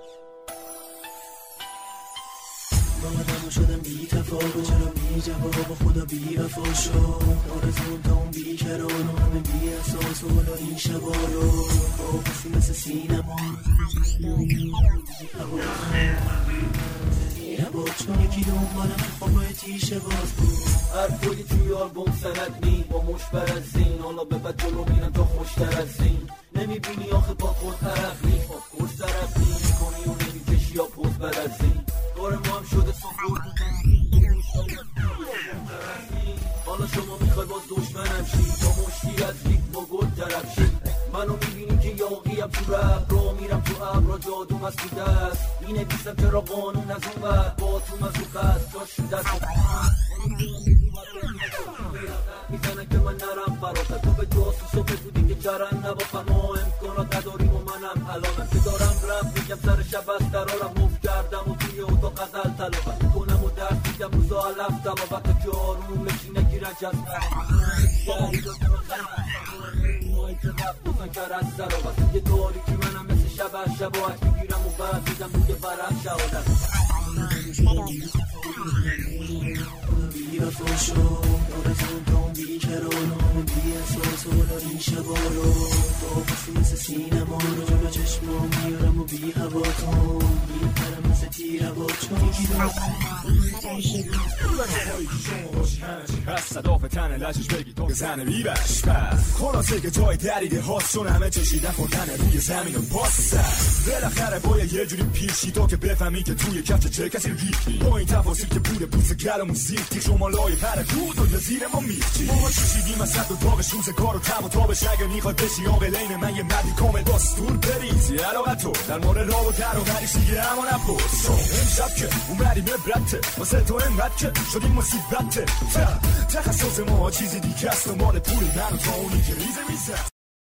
آدمو شدم بی تفاوت، چرا بی جواب خدا بی وفا شد. آرزون تا اون بی کران و همه بی احساس و حالا این شبا رو با کسی مثل سینما چون یکی دنبالم خوابای تیشه باز بود. هر پولی توی آلبوم سند نی با مش بر از زین، حالا به بعد جلو میرم تا خوشتر از زین. نمیبینی آخه با خود طرفی خوش طرفی میکنی و نمیکشی یا پوز بر از زین. کار ما هم شده سفور حالا شما میخوای باز دشمنم شی، با مشتی از لیگ با گل طرف شی. منو میبینی که یاقیم تو رب رو میرم تو ابرا جادوم از تو دست مینویسم چرا قانون از اون بر با تو از اون قصد جاش دست میزنن که من نرم فراتر تو به جاسوس و بگودی که چرن نبا فما امکانات نداریم و منم الانم که دارم رم میگم سر شب از درارم مفت کردم و توی اتاق غزل تلاوت میکنم و درس میگم روزا علفتم و وقتا که آروم بشی نگیرن جذبه که از سر و بسید یه داری که منم مثل شباهت میگیرم و بعد میدم روی برم شهادت بی وفا شد. آرزون تا اون بی کرانم بی احساس و حالا این شبا رو با کسی مثل سینما رو جلو چشمام میارم و بی هواتون میپرم مثل تیر هوا چون یکی از صداف تن لجش بگی تو زن بیبش پس خلاصه که جای دریده هاست چون همه چشیدن خوردن روی زمین و باست بالاخره باید یه جوری پیشی تو که بفهمی که توی کفت چه کسی ریختی با این تفاصیل که بوده بوز گلمون زیختی شما لای پر کود و زیر ما میختی ما چشیدیم از صد و تابش روزگار و تب و تابش اگه میخوای بشی آقلین من یه مردی کامل باستور بریزی علاقت تو در مورد راه و در و بریش دیگه اما نپرس امشب که اومدیم عبرته واسه تو انقدر که شدیم مصیبته تخصص ما چیزی دیگه است و مال پولی من و تا اونی که ریزه میزه